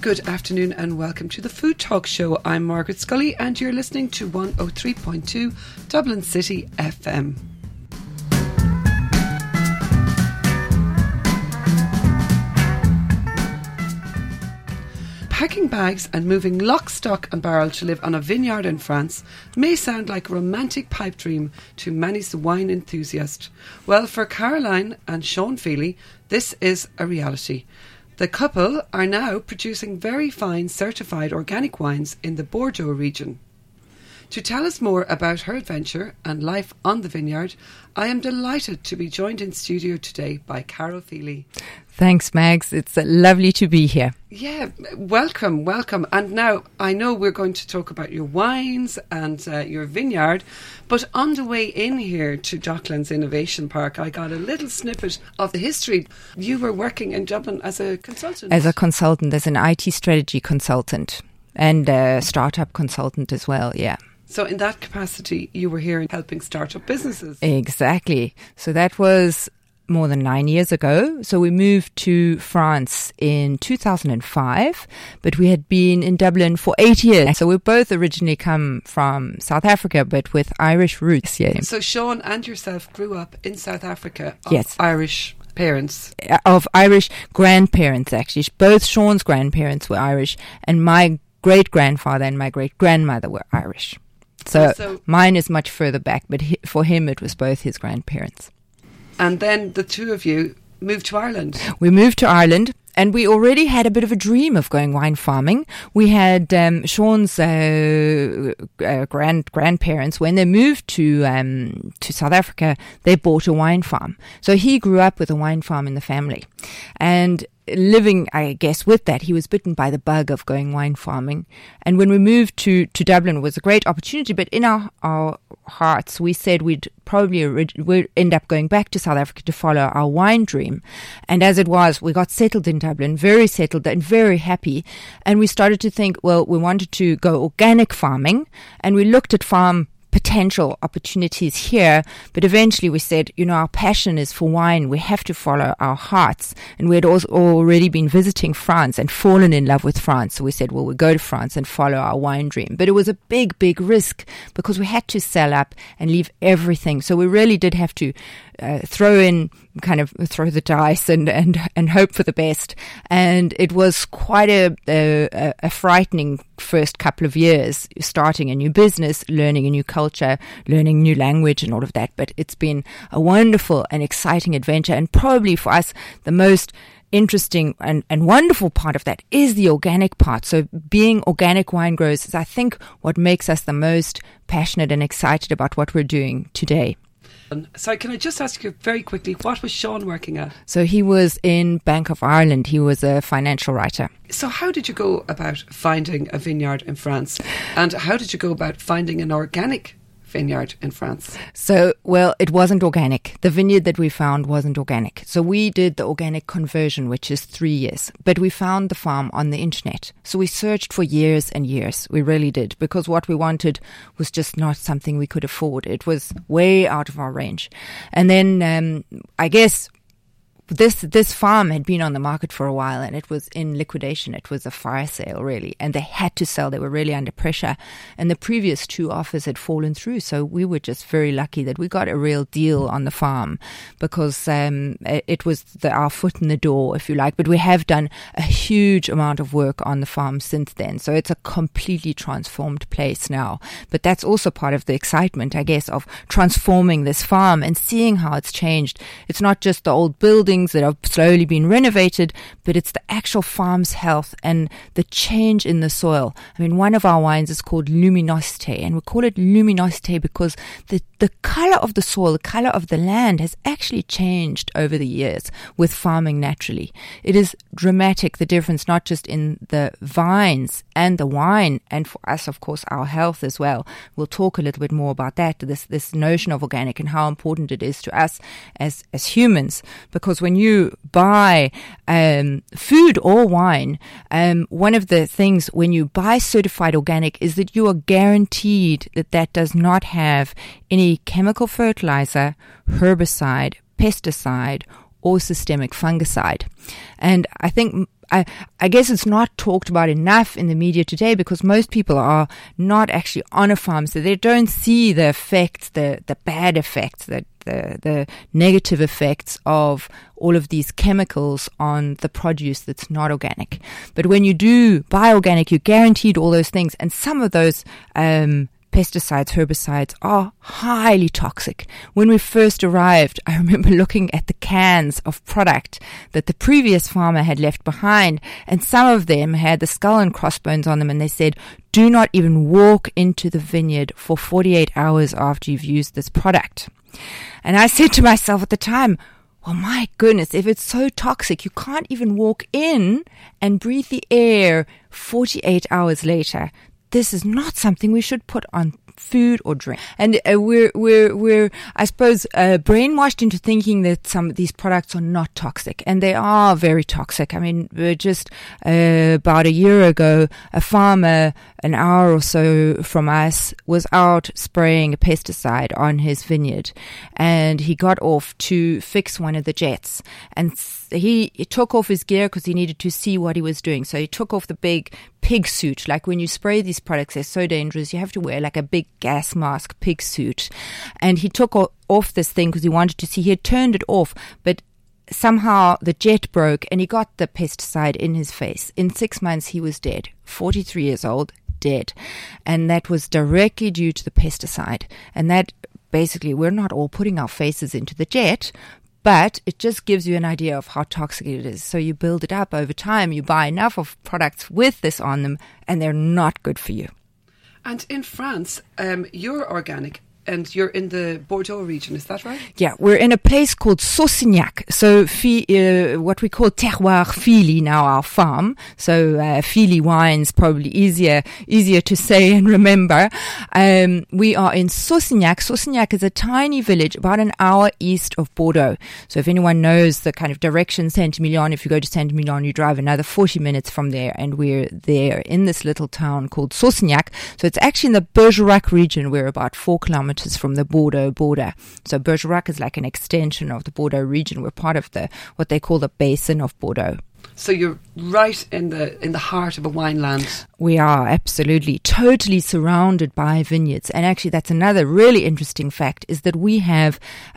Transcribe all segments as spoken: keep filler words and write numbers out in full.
Good afternoon and welcome to the Food Talk Show. I'm Margaret Scully and you're listening to one oh three point two Dublin City F M. Packing bags and moving lock, stock and barrel to live on a vineyard in France may sound like a romantic pipe dream to many wine enthusiasts. Well, for Caroline and Sean Feely, this is a reality. The couple are now producing very fine certified organic wines in the Bordeaux region. To tell us more about her adventure and life on the vineyard, I am delighted to be joined in studio today by Carol Feely. Thanks, Mags. It's uh, lovely to be here. Yeah, welcome, welcome. And now I know we're going to talk about your wines and uh, your vineyard, but on the way in here to Docklands Innovation Park, I got a little snippet of the history. You were working in Dublin as a consultant. As a consultant, as an I T strategy consultant and a startup consultant as well, yeah. So in that capacity, you were here helping startup businesses. Exactly. So that was more than nine years ago. So we moved to France in two thousand five, but we had been in Dublin for eight years. So we both originally come from South Africa, but with Irish roots. Yeah. So Sean and yourself grew up in South Africa of yes. Irish parents. Of Irish grandparents, actually. Both Sean's grandparents were Irish, and my great-grandfather and my great-grandmother were Irish. So, so mine is much further back, but he, for him it was both his grandparents. And then the two of you moved to Ireland. We moved to Ireland, and we already had a bit of a dream of going wine farming. We had um, Sean's uh, uh, grand grandparents, when they moved to um, to South Africa, they bought a wine farm. So he grew up with a wine farm in the family. And living, I guess, with that, he was bitten by the bug of going wine farming. And when we moved to, to Dublin, it was a great opportunity. But in our, our hearts, we said we'd probably orig- we'd end up going back to South Africa to follow our wine dream. And as it was, we got settled in Dublin, very settled and very happy. And we started to think, well, we wanted to go organic farming. And we looked at farm potential opportunities here, but eventually we said, you know, our passion is for wine. We have to follow our hearts. And we had also already been visiting France and fallen in love with France. So we said, well, we'll go to France and follow our wine dream. But it was a big, big risk because we had to sell up and leave everything. So we really did have to uh, throw in, kind of throw the dice and, and, and hope for the best. And it was quite a, a, a frightening first couple of years, starting a new business, learning a new culture, learning new language and all of that. But it's been a wonderful and exciting adventure. And probably for us, the most interesting and, and wonderful part of that is the organic part. So being organic wine growers is, I think, what makes us the most passionate and excited about what we're doing today. So can I just ask you very quickly, what was Sean working at? So he was in Bank of Ireland. He was a financial writer. So how did you go about finding a vineyard in France? And how did you go about finding an organic vineyard in France? So, well, it wasn't organic. The vineyard that we found wasn't organic. So we did the organic conversion, which is three years. But we found the farm on the internet. So we searched for years and years. We really did. Because what we wanted was just not something we could afford. It was way out of our range. And then, um, I guess, This this farm had been on the market for a while and it was in liquidation. It was a fire sale, really. And they had to sell. They were really under pressure. And the previous two offers had fallen through. So we were just very lucky that we got a real deal on the farm because um, it was the, our foot in the door, if you like. But we have done a huge amount of work on the farm since then. So it's a completely transformed place now. But that's also part of the excitement, I guess, of transforming this farm and seeing how it's changed. It's not just the old building that have slowly been renovated, but it's the actual farm's health and the change in the soil. I mean, one of our wines is called Luminosité, and we call it Luminosité because the, the color of the soil, the color of the land has actually changed over the years with farming naturally. It is dramatic, the difference, not just in the vines and the wine, and for us, of course, our health as well. We'll talk a little bit more about that, this, this notion of organic and how important it is to us as, as humans, because when you buy um, food or wine, um, one of the things when you buy certified organic is that you are guaranteed that that does not have any chemical fertilizer, herbicide, pesticide, or systemic fungicide. And I think I, I guess it's not talked about enough in the media today because most people are not actually on a farm, so they don't see the effects, the, the bad effects, the, the, the negative effects of all of these chemicals on the produce that's not organic. But when you do buy organic, you're guaranteed all those things, and some of those um pesticides, herbicides are highly toxic. When we first arrived, I remember looking at the cans of product that the previous farmer had left behind, and some of them had the skull and crossbones on them, and they said, do not even walk into the vineyard for forty-eight hours after you've used this product. And I said to myself at the time, well, my goodness, if it's so toxic, you can't even walk in and breathe the air forty-eight hours later. This is not something we should put on food or drink. And uh, we're, we're, we're, I suppose, uh, brainwashed into thinking that some of these products are not toxic. And they are very toxic. I mean, just uh, about a year ago, a farmer an hour or so from us was out spraying a pesticide on his vineyard. And he got off to fix one of the jets. And he, he took off his gear because he needed to see what he was doing. So he took off the big pig suit. Like when you spray these products, they're so dangerous. You have to wear like a big gas mask, pig suit. And he took o- off this thing because he wanted to see. He had turned it off, but somehow the jet broke and he got the pesticide in his face. In six months, he was dead. forty-three years old, dead. And that was directly due to the pesticide. And that basically, we're not all putting our faces into the jet, but it just gives you an idea of how toxic it is. So you build it up over time. You buy enough of products with this on them, and they're not good for you. And in France, um, you're organic, and you're in the Bordeaux region, is that right? Yeah, we're in a place called Saussignac. So fi, uh, what we call terroir Fili now, our farm. So uh, Fili wines, probably easier easier to say and remember. Um, we are in Saussignac. Saussignac is a tiny village about an hour east of Bordeaux. So if anyone knows the kind of direction Saint-Emilion, if you go to Saint-Emilion, you drive another forty minutes from there, and we're there in this little town called Saussignac. So it's actually in the Bergerac region. We're about four kilometers from the Bordeaux border. So Bergerac is like an extension of the Bordeaux region. We're part of the what they call the basin of Bordeaux. So you're right in the in the heart of a wineland. We are absolutely totally surrounded by vineyards. And actually that's another really interesting fact, is that we have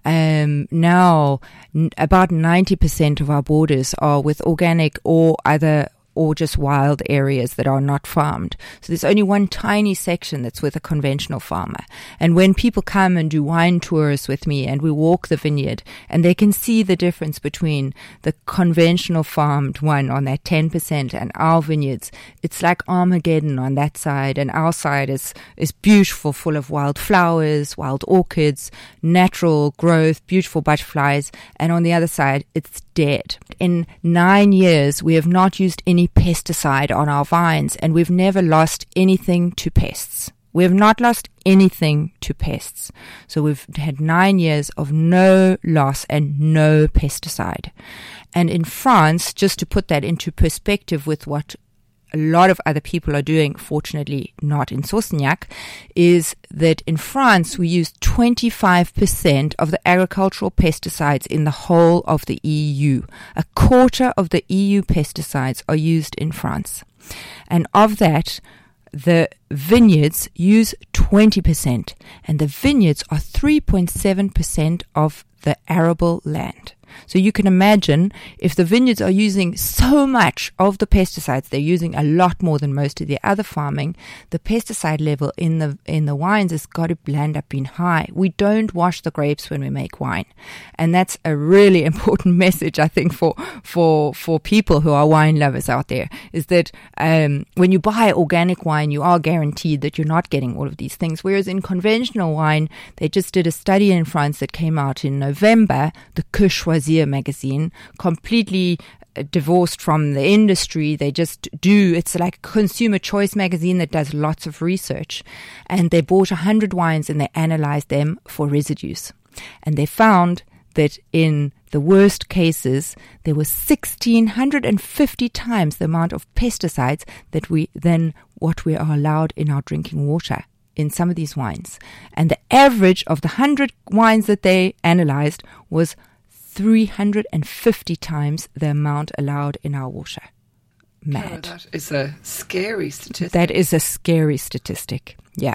um, now n- about ninety percent of our borders are with organic or either or just wild areas that are not farmed. So there's only one tiny section that's with a conventional farmer. And when people come and do wine tours with me and we walk the vineyard, and they can see the difference between the conventional farmed one on that ten percent and our vineyards, it's like Armageddon on that side. And our side is, is beautiful, full of wild flowers, wild orchids, natural growth, beautiful butterflies. And on the other side, it's dead. In nine years, we have not used any pesticide on our vines, and we've never lost anything to pests. We have not lost anything to pests. So we've had nine years of no loss and no pesticide. And in France, just to put that into perspective with what a lot of other people are doing, fortunately not in Saussignac, is that in France we use twenty-five percent of the agricultural pesticides in the whole of the E U. A quarter of the E U pesticides are used in France. And of that, the vineyards use twenty percent. And the vineyards are three point seven percent of the arable land. So you can imagine if the vineyards are using so much of the pesticides, they're using a lot more than most of the other farming, the pesticide level in the in the wines has got to land up being high. We don't wash the grapes when we make wine. And that's a really important message, I think, for for for people who are wine lovers out there, is that um, when you buy organic wine, you are guaranteed that you're not getting all of these things. Whereas in conventional wine, they just did a study in France that came out in November, the Que Choisir magazine, completely divorced from the industry. They just do, it's like a consumer choice magazine that does lots of research. And they bought one hundred wines and they analyzed them for residues. And they found that in the worst cases, there was one thousand six hundred fifty times the amount of pesticides that we than what we are allowed in our drinking water in some of these wines. And the average of the one hundred wines that they analyzed was three hundred fifty times the amount allowed in our water. mad. Cara, that is a scary statistic. That is a scary statistic. Yeah.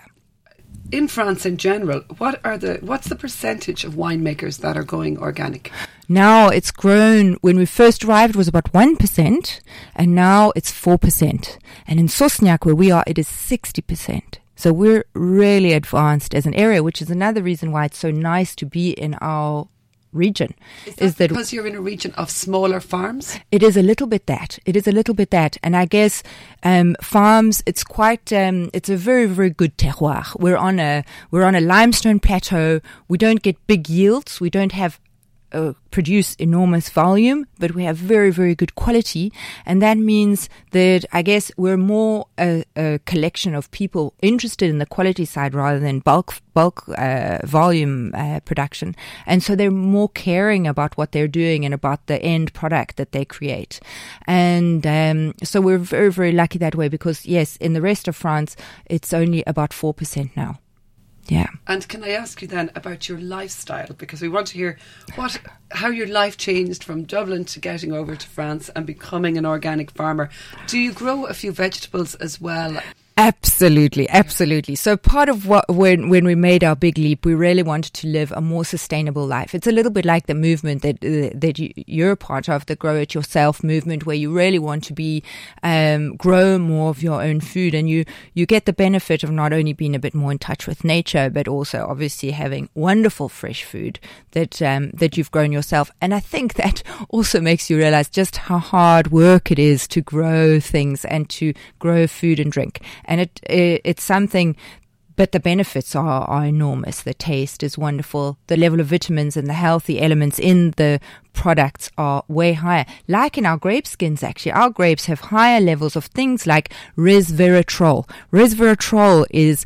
In France in general, what are the what's the percentage of winemakers that are going organic? Now it's grown. When we first arrived, it was about one percent, and now it's four percent. And in Sosniak, where we are, it is sixty percent. So we're really advanced as an area, which is another reason why it's so nice to be in our region. Is that, is that because you're in a region of smaller farms? It is a little bit that. It is a little bit that. And I guess um, farms, it's quite, um, it's a very, very good terroir. We're on a, we're on a limestone plateau. We don't get big yields. We don't have Uh, produce enormous volume, but we have very, very good quality. And that means that I guess we're more a, a collection of people interested in the quality side rather than bulk bulk uh, volume uh, production. And so they're more caring about what they're doing and about the end product that they create. And um, so we're very, very lucky that way because, yes, in the rest of France, it's only about four percent now. Yeah. And can I ask you then about your lifestyle? Because we want to hear what, how your life changed from Dublin to getting over to France and becoming an organic farmer. Do you grow a few vegetables as well? Absolutely, absolutely. So part of what, when when we made our big leap, we really wanted to live a more sustainable life. It's a little bit like the movement that uh, that you, you're a part of, the Grow It Yourself movement, where you really want to be um, grow more of your own food, and you you get the benefit of not only being a bit more in touch with nature, but also obviously having wonderful fresh food that um, that you've grown yourself. And I think that also makes you realize just how hard work it is to grow things and to grow food and drink. And it, it it's something, but the benefits are, are enormous. The taste is wonderful. The level of vitamins and the healthy elements in the products are way higher. Like in our grape skins, actually, our grapes have higher levels of things like resveratrol. Resveratrol is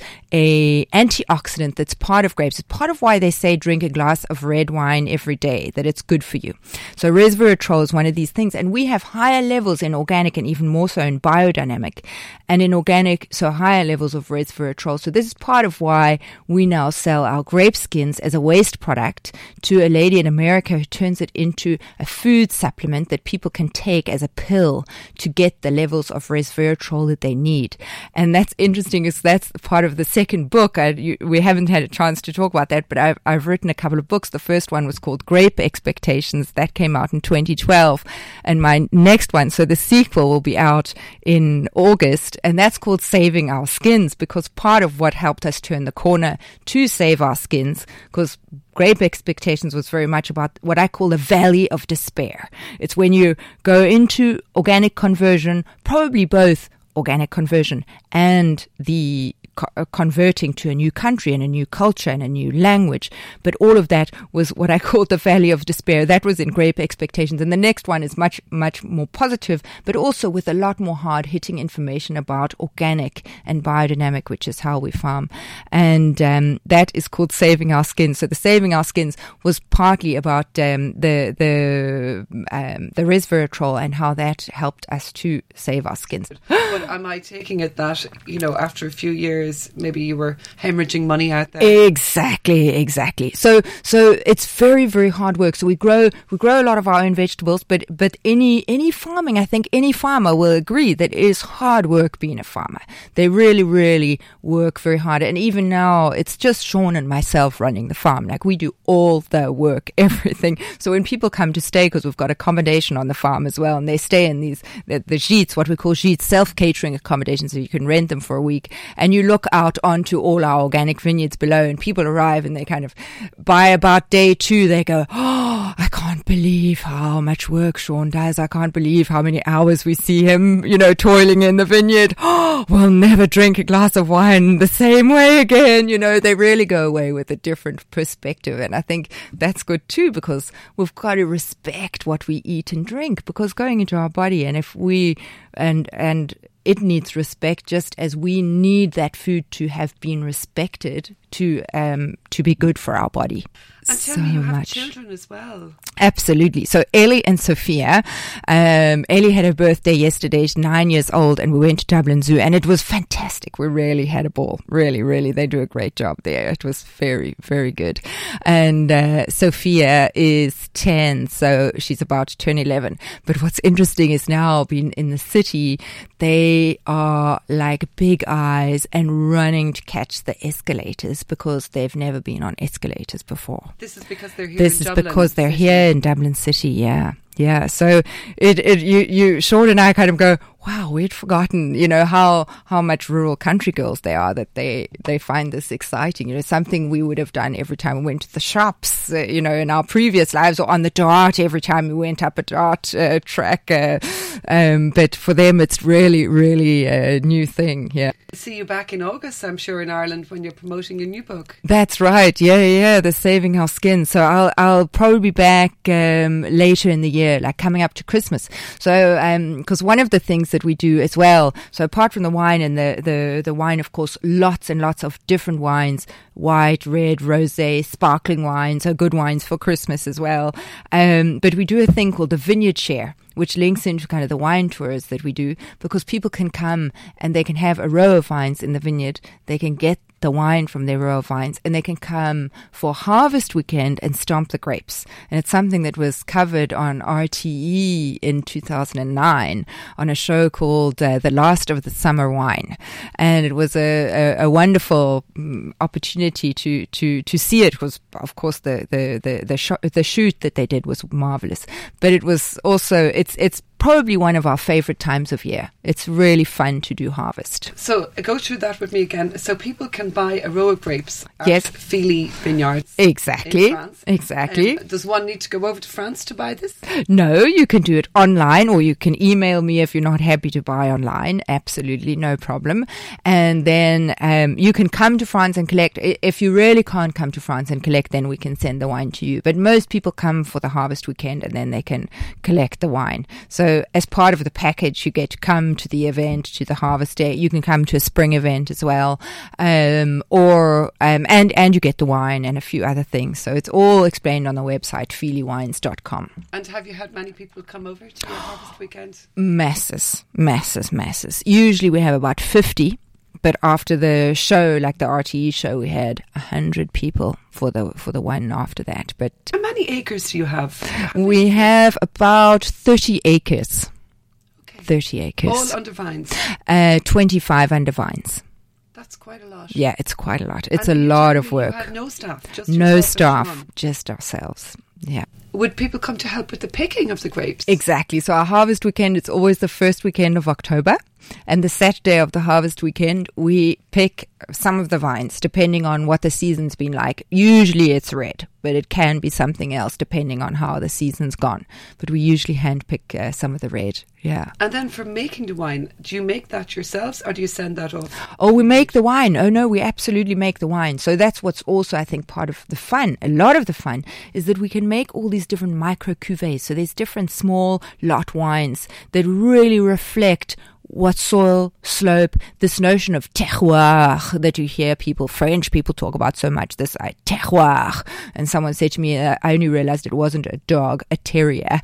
a antioxidant that's part of grapes. It's part of why they say drink a glass of red wine every day, that it's good for you. So resveratrol is one of these things, and we have higher levels in organic and even more so in biodynamic. And in organic, so higher levels of resveratrol. So this is part of why we now sell our grape skins as a waste product to a lady in America who turns it into to a food supplement that people can take as a pill to get the levels of resveratrol that they need. And that's interesting because that's part of the second book. I, you, we haven't had a chance to talk about that, but I've, I've written a couple of books. The first one was called Grape Expectations. That came out in twenty twelve. And my next one, so the sequel, will be out in August, and that's called Saving Our Skins, because part of what helped us turn the corner to save our skins, because Grape Expectations was very much about what I call the valley of despair. It's when you go into organic conversion, probably both organic conversion and the co- converting to a new country and a new culture and a new language. But all of that was what I called the valley of despair. That was in Grape Expectations. And the next one is much, much more positive, but also with a lot more hard-hitting information about organic and biodynamic, which is how we farm. And um, that is called Saving Our Skins. So the Saving Our Skins was partly about um, the the um, the resveratrol and how that helped us to save our skins. But am I taking it that, you know, after a few years, maybe you were hemorrhaging money out there? Exactly, exactly. So so it's very, very hard work. So we grow we grow a lot of our own vegetables, but but any any farming, I think any farmer will agree that it is hard work being a farmer. They really, really work very hard. And even now, it's just Sean and myself running the farm. Like, we do all the work, everything. So when people come to stay, because we've got accommodation on the farm as well, and they stay in these, the, the gîtes, what we call gîtes, self-catering accommodations, so you can rent them for a week. And you look out onto all our organic vineyards below, and people arrive and they kind of, by about day two, they go, oh, I can't believe how much work Sean does. I can't believe how many hours we see him, you know, toiling in the vineyard. Oh, we'll never drink a glass of wine the same way again. You know, they really go away with a different perspective. And I think that's good too, because we've got to respect what we eat and drink, because going into our body, and if we, and, and, it needs respect, just as we need that food to have been respected to um, to be good for our body. And tell so me, you have much. children as well. Absolutely. So Ellie and Sophia, um, Ellie had her birthday yesterday. She's nine years old, and we went to Dublin Zoo, and it was fantastic. We really had a ball. Really, really. They do a great job there. It was very, very good. And uh, Sophia is ten, so she's about to turn eleven. But what's interesting is now being in the city, they are like big eyes and running to catch the escalators because they've never been on escalators before. This is because they're here This in is Dublin because they're City. here in Dublin City, yeah. Yeah, so it, it, you, you, Sean and I kind of go, wow, we'd forgotten, you know, how, how much rural country girls they are, that they, they find this exciting. You know, something we would have done every time we went to the shops, uh, you know, in our previous lives, or on the dart every time we went up a dart uh, track. Uh, um, but for them, it's really, really a new thing, yeah. See you back in August, I'm sure, in Ireland when you're promoting your new book. That's right. Yeah, yeah, the Saving Our Skin. So I'll, I'll probably be back, um, later in the year, like coming up to Christmas. So, um, cause one of the things that we do as well, so apart from the wine and the, the, the wine, of course, lots and lots of different wines, white, red, rosé, sparkling wines, so good wines for Christmas as well. Um, but we do a thing called the Vineyard Share, which links into kind of the wine tours that we do, because people can come and they can have a row of vines in the vineyard. They can get the wine from their row of vines, and they can come for harvest weekend and stomp the grapes. And it's something that was covered on R T E in two thousand nine on a show called uh, The Last of the Summer Wine. And it was a, a, a wonderful um, opportunity to, to, to see it. It was, of course, the, the, the, the, sh- the shoot that they did was marvelous, but it was also, it's, it's probably one of our favorite times of year. It's really fun to do harvest. So uh, go through that with me again. So people can buy a row of grapes at Yes. Feely Vineyards. Exactly. In France. Exactly. Um, does one need to go over to France to buy this? No, you can do it online, or you can email me if you're not happy to buy online. Absolutely, no problem. And then um, you can come to France and collect. I- If you really can't come to France and collect, then we can send the wine to you. But most people come for the harvest weekend, and then they can collect the wine. So as part of the package, you get to come to the event, to the harvest day. You can come to a spring event as well, um, or um, and and you get the wine and a few other things. So it's all explained on the website feely wines dot com. And have you had many people come over to your harvest weekend? Masses, masses, masses. Usually we have about fifty, but after the show, like the R T E show, we had a hundred people for the for the one after that. But How many acres do you have? we have about thirty acres. Okay. Thirty acres. All under vines. Uh, twenty-five under vines. That's quite a lot. Yeah, it's quite a lot. It's And a you lot told of me work. You had no staff. Just No yourself and staff, Sean. just ourselves. Yeah. Would people come to help with the picking of the grapes? Exactly. So our harvest weekend, it's always the first weekend of October. And the Saturday of the harvest weekend, we pick some of the vines, depending on what the season's been like. Usually it's red, but it can be something else depending on how the season's gone. But we usually handpick uh, some of the red. Yeah. And then for making the wine, do you make that yourselves or do you send that off? Oh, we make the wine. Oh, no, we absolutely make the wine. So that's what's also, I think, part of the fun. A lot of the fun is that we can make all these different micro cuvées. So there's different small lot wines that really reflect what soil, slope, this notion of terroir that you hear people, French people talk about so much, this uh, terroir. And someone said to me, uh, I only realized it wasn't a dog, a terrier,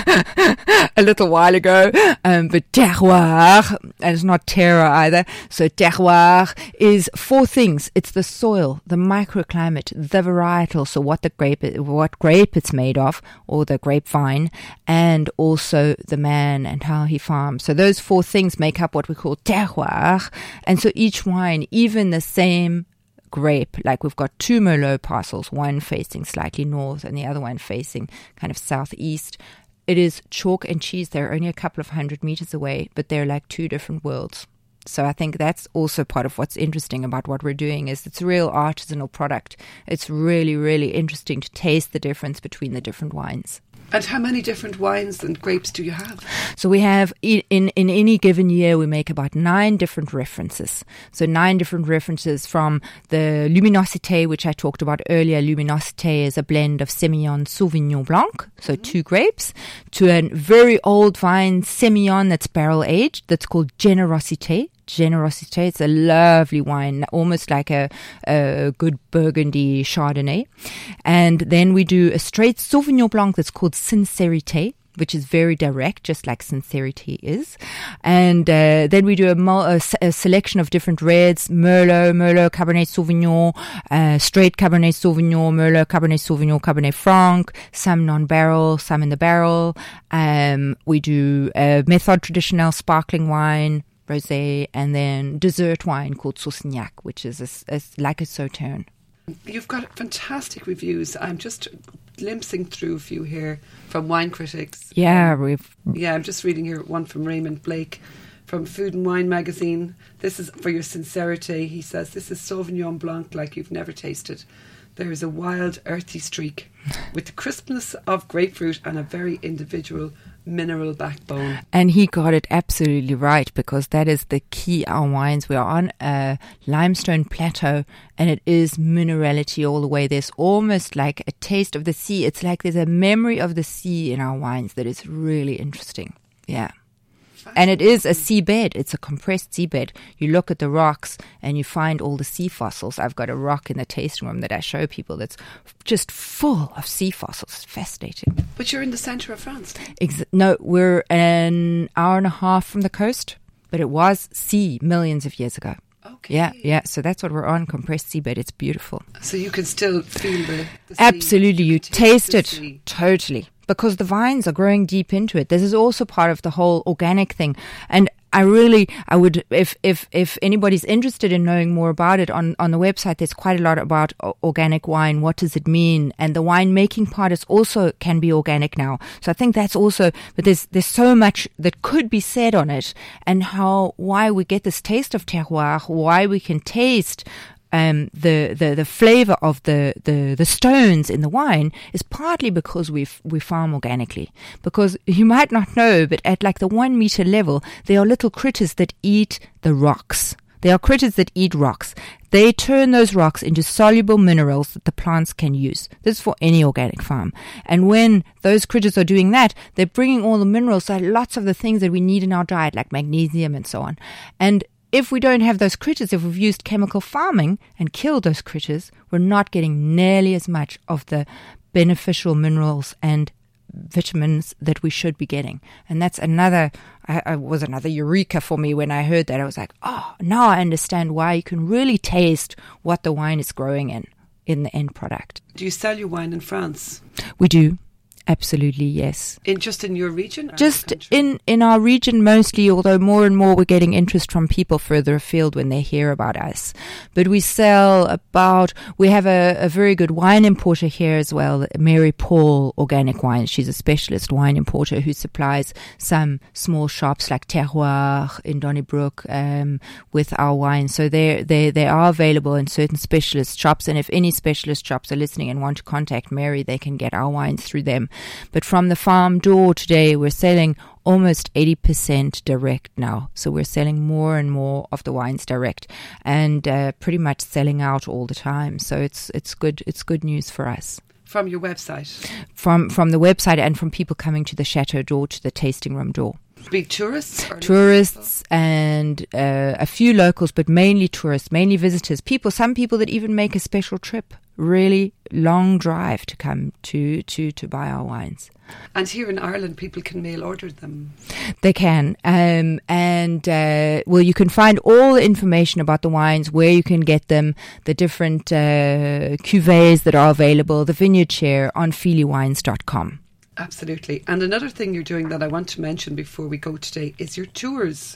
a little while ago. Um, but terroir, and it's not terror either. So terroir is four things. It's the soil, the microclimate, the varietal, so what the grape, what grape it's made of, or the grapevine, and also the man and how he farms. So those four things make up what we call terroir. And so each wine, even the same grape, like we've got two Merlot parcels, one facing slightly north and the other one facing kind of southeast. It is chalk and cheese. They're only a couple of hundred meters away, but they're like two different worlds. So I think that's also part of what's interesting about what we're doing is it's a real artisanal product. It's really, really interesting to taste the difference between the different wines. And how many different wines and grapes do you have? So we have, in, in any given year, we make about nine different references. So nine different references from the Luminosité, which I talked about earlier. Luminosité is a blend of Semillon Sauvignon Blanc, so mm-hmm. two grapes, to a very old vine Semillon that's barrel aged, that's called Generosité. Generosité. It's a lovely wine, almost like a, a good Burgundy Chardonnay. And then we do a straight Sauvignon Blanc that's called Sincérité, which is very direct, just like Sincerity is. And uh, then we do a, mul- a, a selection of different reds, Merlot, Merlot, Cabernet Sauvignon, uh, straight Cabernet Sauvignon, Merlot, Cabernet Sauvignon, Cabernet Franc, some non-barrel, some in the barrel. Um, we do a Méthode Traditionnelle sparkling wine, rosé, and then dessert wine called Saussignac, which is a, a, like a Sauterne. You've got fantastic reviews. I'm just glimpsing through a few here from wine critics. Yeah, we've... Yeah, I'm just reading here one from Raymond Blake from Food and Wine magazine. This is for your sincerity. He says, this is Sauvignon Blanc like you've never tasted. There is a wild, earthy streak with the crispness of grapefruit and a very individual mineral backbone. And he got it absolutely right, because that is the key. Our wines, we are on a limestone plateau, and it is minerality all the way. There's almost like a taste of the sea. It's like there's a memory of the sea in our wines that is really interesting. Yeah. And it is a seabed. It's a compressed seabed. You look at the rocks and you find all the sea fossils. I've got a rock in the tasting room that I show people that's just full of sea fossils. It's fascinating. But you're in the centre of France. Ex- no, we're an hour and a half from the coast, but it was sea millions of years ago. Okay. Yeah, yeah. So that's what we're on, compressed seabed. It's beautiful. So you can still feel the, the sea. Absolutely. You, you taste it. Sea. Totally. Because the vines are growing deep into it. This is also part of the whole organic thing. And I really, I would, if, if, if anybody's interested in knowing more about it, on, on the website, there's quite a lot about organic wine. What does it mean? And the wine making part is also can be organic now. So I think that's also, but there's, there's so much that could be said on it, and how, why we get this taste of terroir, why we can taste Um, the, the, the flavor of the, the, the stones in the wine is partly because we we farm organically. Because you might not know, but at like the one meter level, there are little critters that eat the rocks. There are critters that eat rocks. They turn those rocks into soluble minerals that the plants can use. This is for any organic farm. And when those critters are doing that, they're bringing all the minerals, so lots of the things that we need in our diet, like magnesium and so on. And if we don't have those critters, if we've used chemical farming and killed those critters, we're not getting nearly as much of the beneficial minerals and vitamins that we should be getting. And that's another, I, I was another eureka for me when I heard that. I was like, oh, now I understand why you can really taste what the wine is growing in, in the end product. Do you sell your wine in France? We do. Absolutely, yes. In just in your region? Just in, in our region mostly, although more and more we're getting interest from people further afield when they hear about us. But we sell about, we have a, a very good wine importer here as well, Mary Paul Organic Wine. She's a specialist wine importer who supplies some small shops like Terroir in Donnybrook um, with our wine. So they they they are available in certain specialist shops. And if any specialist shops are listening and want to contact Mary, they can get our wines through them. But from the farm door today, we're selling almost eighty percent direct now. So we're selling more and more of the wines direct, and uh, pretty much selling out all the time. So it's it's good it's good news for us. From your website? From from the website, and from people coming to the chateau door, to the tasting room door. Big tourists? Tourists and uh, a few locals, but mainly tourists, mainly visitors. People, some people that even make a special trip, really long drive to come to, to, to buy our wines. And here in Ireland, people can mail order them? They can. Um, and, uh, well, you can find all the information about the wines, where you can get them, the different uh, cuvées that are available, the vineyard share on feely wines dot com. Absolutely. And another thing you're doing that I want to mention before we go today is your tours.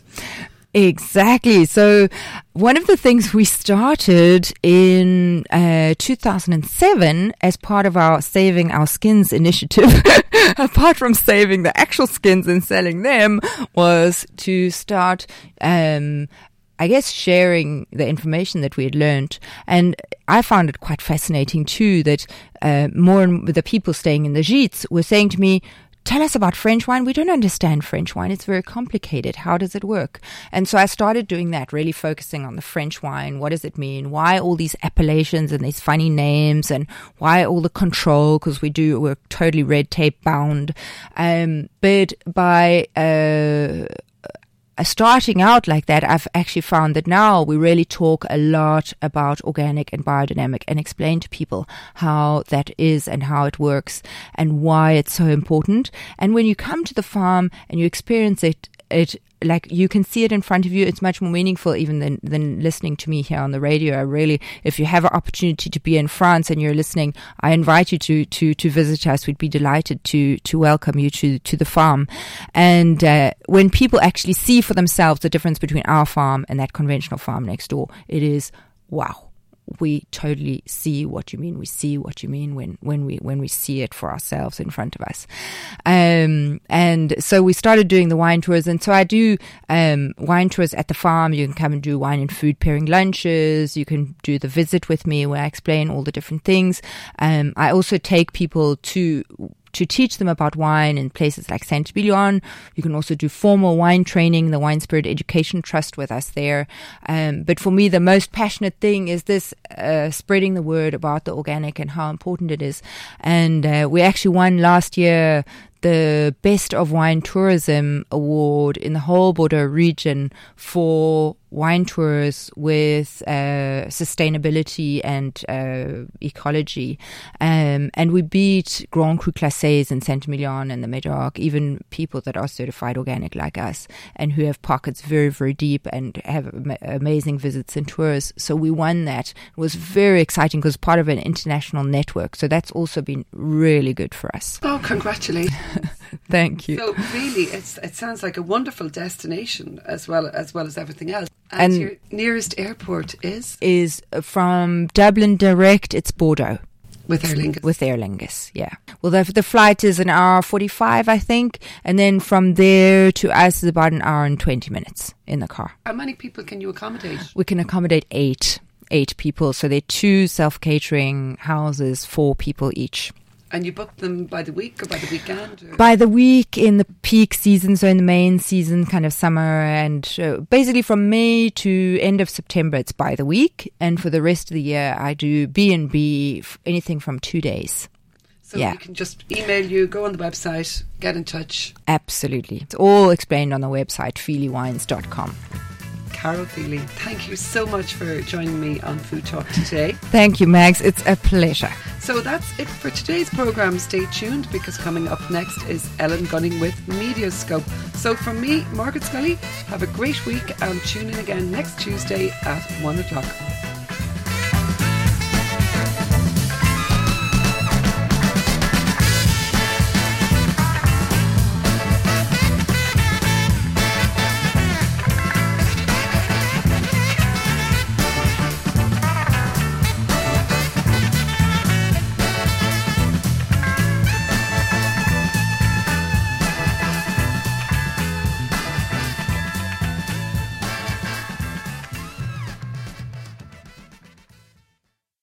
Exactly. So one of the things we started in uh, two thousand seven as part of our Saving Our Skins initiative, apart from saving the actual skins and selling them, was to start um I guess sharing the information that we had learned. And I found it quite fascinating too that uh, more and the people staying in the gîtes were saying to me, tell us about French wine. We don't understand French wine. It's very complicated. How does it work? And so I started doing that, really focusing on the French wine. What does it mean? Why all these appellations and these funny names, and why all the control? Because we do, we're totally red tape bound. Um, but by, uh, starting out like that, I've actually found that now we really talk a lot about organic and biodynamic and explain to people how that is and how it works and why it's so important. And when you come to the farm and you experience it, it like you can see it in front of you, it's much more meaningful even than, than listening to me here on the radio. I really, if you have an opportunity to be in France and you're listening, I invite you to to to visit us. We'd be delighted to to welcome you to to the farm. And uh, when people actually see for themselves the difference between our farm and that conventional farm next door, it is wow. We totally see what you mean. We see what you mean when, when we when we see it for ourselves in front of us. Um, and so we started doing the wine tours. And so I do um, wine tours at the farm. You can come and do wine and food pairing lunches. You can do the visit with me where I explain all the different things. Um, I also take people to to teach them about wine in places like Saint-Emilion. You can also do formal wine training, the Wine Spirit Education Trust with us there. Um, but for me, the most passionate thing is this uh, spreading the word about the organic and how important it is. And uh, we actually won last year the Best of Wine Tourism Award in the whole Bordeaux region for wine tours with uh, sustainability and uh, ecology. Um, and we beat Grand Cru Classés in Saint-Emilion and the Médoc, even people that are certified organic like us and who have pockets very, very deep and have am- amazing visits and tours. So we won that. It was very exciting because part of an international network. So that's also been really good for us. Oh, congratulations. Thank you. So really, it's, it sounds like a wonderful destination as well as well as everything else. And, and your nearest airport is? Is from Dublin direct, it's Bordeaux. With Aer Lingus? With Aer Lingus, yeah. Well, the, the flight is an hour forty-five, I think. And then from there to us is about an hour and twenty minutes in the car. How many people can you accommodate? We can accommodate eight. Eight people. So they're two self-catering houses, four people each. And you book them by the week or by the weekend? Or? By the week in the peak season, so in the main season, kind of summer. And uh, basically from May to end of September, it's by the week. And for the rest of the year, I do B and B, anything from two days. So yeah. You can just email you, go on the website, get in touch. Absolutely. It's all explained on the website, feely wines dot com. Carol Feely, thank you so much for joining me on Food Talk today. Thank you, Mags. It's a pleasure. So that's it for today's programme. Stay tuned because coming up next is Ellen Gunning with Mediascope. So from me, Margaret Scully, have a great week and tune in again next Tuesday at one o'clock.